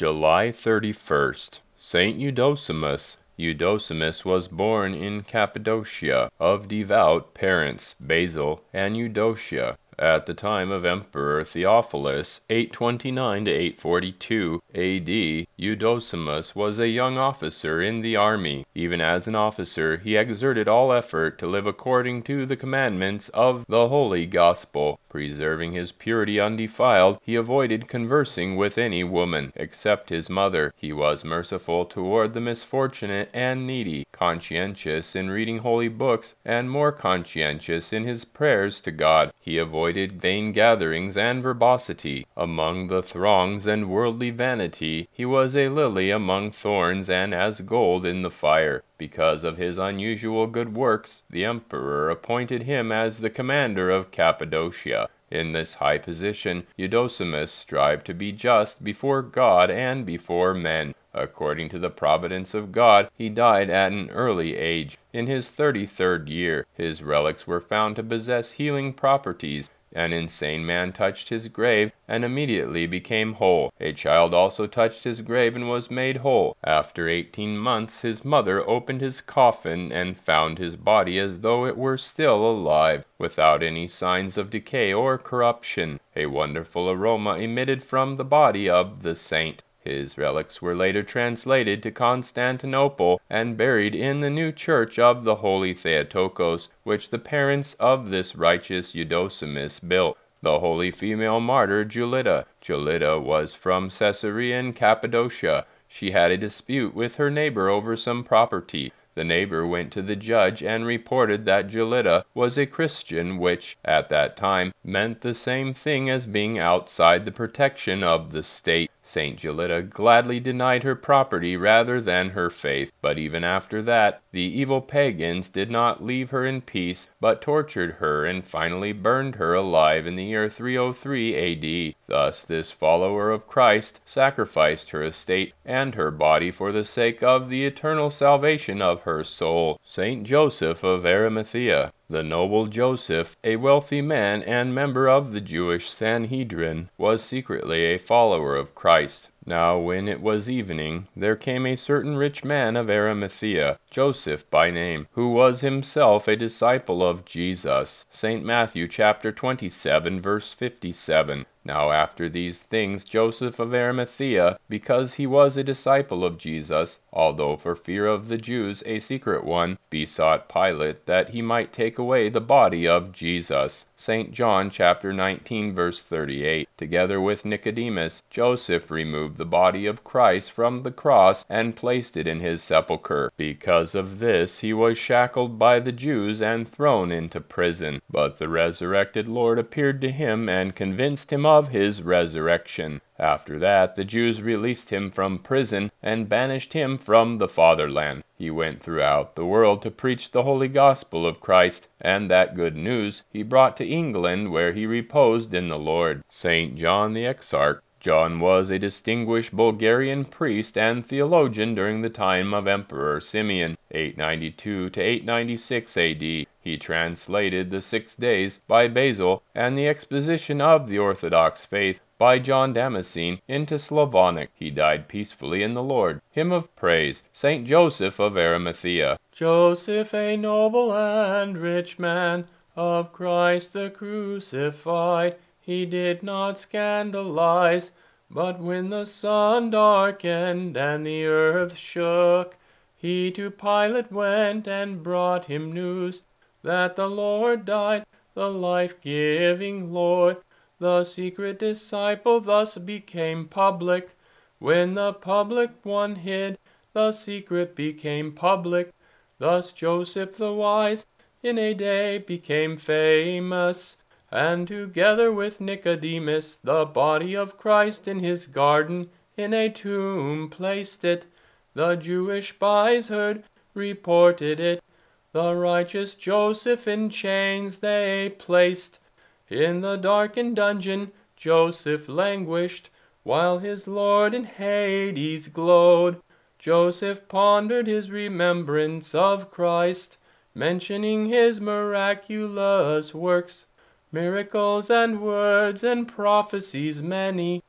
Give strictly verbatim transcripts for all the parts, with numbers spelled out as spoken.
July thirty-first. Saint Eudocimus. Eudocimus was born in Cappadocia, of devout parents, Basil and Eudocia, at the time of Emperor Theophilus, eight twenty-nine to eight forty-two A D. Eudocimus was a young officer in the army. Even as an officer, he exerted all effort to live according to the commandments of the Holy Gospel. Preserving his purity undefiled, he avoided conversing with any woman, except his mother. He was merciful toward the misfortunate and needy, conscientious in reading holy books, and more conscientious in his prayers to God. He avoided vain gatherings and verbosity. Among the throngs and worldly vanity, he was a lily among thorns and as gold in the fire. Because of his unusual good works, the emperor appointed him as the commander of Cappadocia. In this high position, Eudocimus strived to be just before God and before men. According to the providence of God, he died at an early age. In his thirty-third year, his relics were found to possess healing properties. An insane man touched his grave and immediately became whole. A child also touched his grave and was made whole. After eighteen months, his mother opened his coffin and found his body as though it were still alive, without any signs of decay or corruption. A wonderful aroma emitted from the body of the saint. His relics were later translated to Constantinople and buried in the new church of the Holy Theotokos, which the parents of this righteous Eudocimus built. The holy female martyr Julita. Julita was from Caesarea in Cappadocia. She had a dispute with her neighbor over some property. The neighbor went to the judge and reported that Julita was a Christian, which, at that time, meant the same thing as being outside the protection of the state. Saint Julita gladly denied her property rather than her faith, but even after that, the evil pagans did not leave her in peace, but tortured her and finally burned her alive in the year three oh three A D. Thus this follower of Christ sacrificed her estate and her body for the sake of the eternal salvation of her soul. Saint Joseph of Arimathea. The noble Joseph, a wealthy man and member of the Jewish Sanhedrin, was secretly a follower of Christ. Now when it was evening, there came a certain rich man of Arimathea, Joseph by name, who was himself a disciple of Jesus. Saint Matthew chapter twenty-seven, verse fifty-seven. Now after these things Joseph of Arimathea, because he was a disciple of Jesus, although for fear of the Jews a secret one, besought Pilate that he might take away the body of Jesus. Saint John chapter nineteen, verse thirty-eight. Together with Nicodemus, Joseph removed the body of Christ from the cross and placed it in his sepulchre. Because of this he was shackled by the Jews and thrown into prison. But the resurrected Lord appeared to him and convinced him of his resurrection. After that, the Jews released him from prison and banished him from the fatherland. He went throughout the world to preach the holy gospel of Christ, and that good news he brought to England, where he reposed in the Lord. Saint John the Exarch. John was a distinguished Bulgarian priest and theologian during the time of Emperor Simeon, eight ninety-two to eight ninety-six A D. He translated the Six Days by Basil and the Exposition of the Orthodox Faith by John Damascene into Slavonic. He died peacefully in the Lord. Hymn of Praise. Saint Joseph of Arimathea. Joseph, a noble and rich man, of Christ the crucified, he did not scandalize, but when the sun darkened and the earth shook, he to Pilate went and brought him news that the Lord died, the life-giving Lord. The secret disciple thus became public. When the public one hid, the secret became public. Thus Joseph the wise in a day became famous, and together with Nicodemus the body of Christ in his garden in a tomb placed it. The Jewish spies heard, reported it. The righteous Joseph in chains they placed. In the darkened dungeon Joseph languished, while his Lord in Hades glowed. Joseph pondered his remembrance of Christ, mentioning his miraculous works, miracles and words and prophecies many,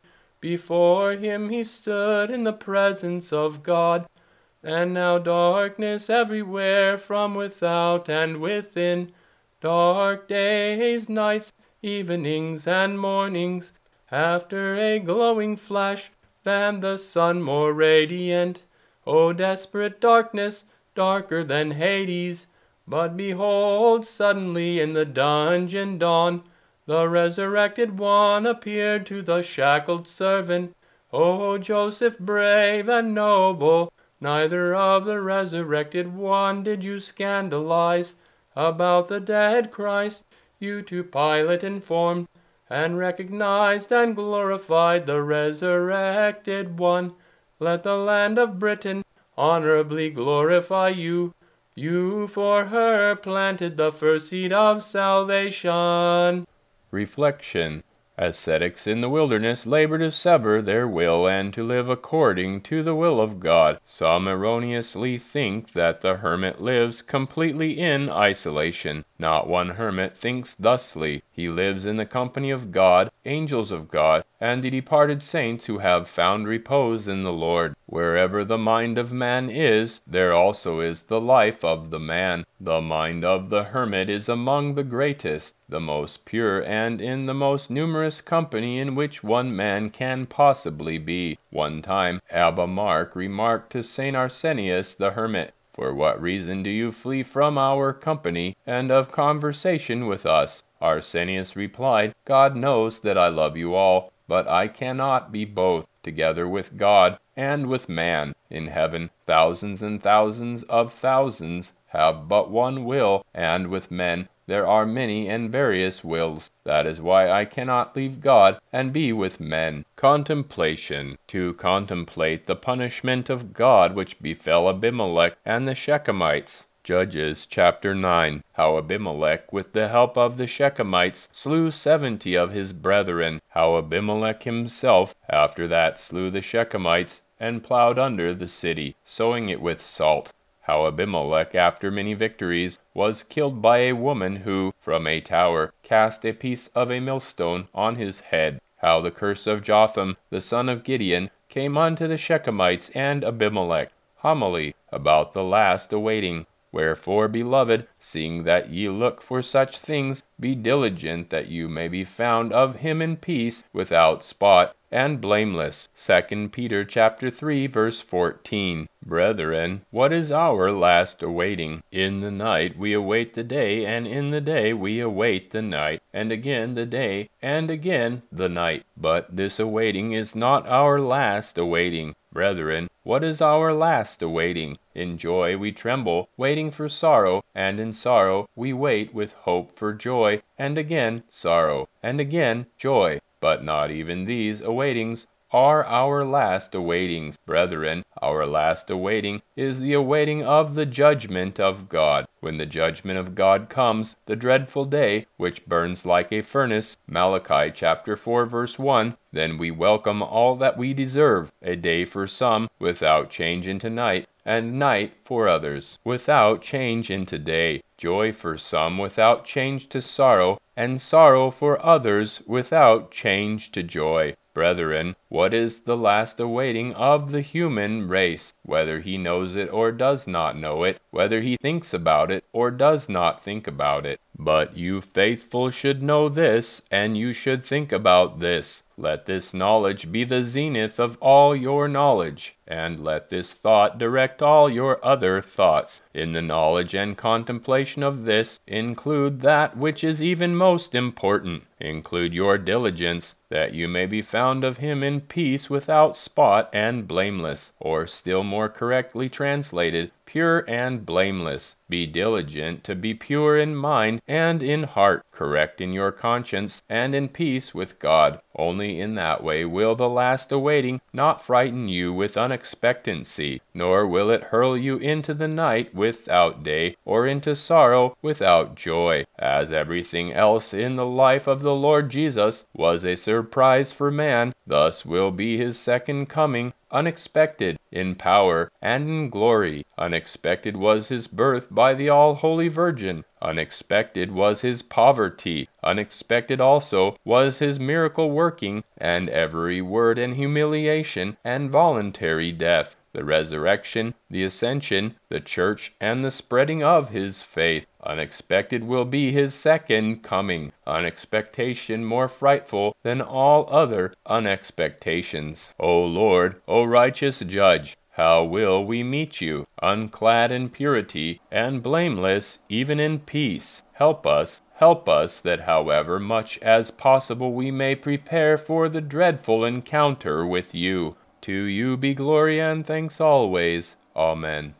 Before him he stood in the presence of God. And now darkness everywhere from without and within, dark days, nights, evenings, and mornings, after a glowing flash, than the sun more radiant. O desperate darkness, darker than Hades! But behold, suddenly in the dungeon dawn, the resurrected one appeared to the shackled servant. O Joseph, brave and noble, neither of the resurrected one did you scandalize. About the dead Christ you to Pilate informed, and recognized and glorified the resurrected one. Let the land of Britain honorably glorify you. You for her planted the first seed of salvation. Reflection. Ascetics in the wilderness labor to sever their will and to live according to the will of God. Some erroneously think that the hermit lives completely in isolation. Not one hermit thinks thusly. He lives in the company of God, angels of God, and the departed saints who have found repose in the Lord. Wherever the mind of man is, there also is the life of the man. The mind of the hermit is among the greatest, the most pure, and in the most numerous company in which one man can possibly be. One time Abba Mark remarked to Saint Arsenius the hermit, "For what reason do you flee from our company and of conversation with us?" Arsenius replied, "God knows that I love you all, but I cannot be both, together with God and with man. In heaven thousands and thousands of thousands have but one will, and with men there are many and various wills. That is why I cannot leave God and be with men." Contemplation. To contemplate the punishment of God which befell Abimelech and the Shechemites. Judges chapter nine. How Abimelech with the help of the Shechemites slew seventy of his brethren. How Abimelech himself after that slew the Shechemites and plowed under the city, sowing it with salt. How Abimelech after many victories was killed by a woman who, from a tower, cast a piece of a millstone on his head. How the curse of Jotham, the son of Gideon, came unto the Shechemites and Abimelech. Homily about the last awaiting. Wherefore, beloved, seeing that ye look for such things, be diligent that you may be found of him in peace, without spot, and blameless. Second Peter chapter three, verse fourteen. Brethren, what is our last awaiting? In the night we await the day, and in the day we await the night, and again the day, and again the night. But this awaiting is not our last awaiting. Brethren, what is our last awaiting? In joy we tremble, waiting for sorrow, and in sorrow we wait with hope for joy, and again sorrow, and again joy. But not even these awaitings are our last awaitings. Brethren, our last awaiting is the awaiting of the judgment of God. When the judgment of God comes, the dreadful day, which burns like a furnace, Malachi chapter four, verse one, then we welcome all that we deserve, a day for some, without change into night, and night for others, without change into day, joy for some without change to sorrow, and sorrow for others without change to joy. Brethren, what is the last awaiting of the human race? Whether he knows it or does not know it, whether he thinks about it or does not think about it. But you faithful should know this, and you should think about this. Let this knowledge be the zenith of all your knowledge, and let this thought direct all your other thoughts. In the knowledge and contemplation of this, include that which is even most important. Include your diligence, that you may be found of him in peace, without spot, and blameless, or still more correctly translated, pure and blameless. Be diligent to be pure in mind and in heart, correct in your conscience, and in peace with God. Only in that way will the last awaiting not frighten you with unexpectancy, nor will it hurl you into the night without day, or into sorrow without joy. As everything else in the life of the Lord Jesus was a surprise for man, thus will be his second coming, unexpected in power and in glory. Unexpected was his birth by the all-holy Virgin. Unexpected was his poverty, unexpected also was his miracle working, and every word and humiliation and voluntary death, the resurrection, the ascension, the church, and the spreading of his faith. Unexpected will be his second coming, unexpectation more frightful than all other unexpectations. O Lord, O righteous Judge, how will we meet you, unclad in purity, and blameless even in peace? Help us, help us, that however much as possible we may prepare for the dreadful encounter with you. To you be glory and thanks always. Amen.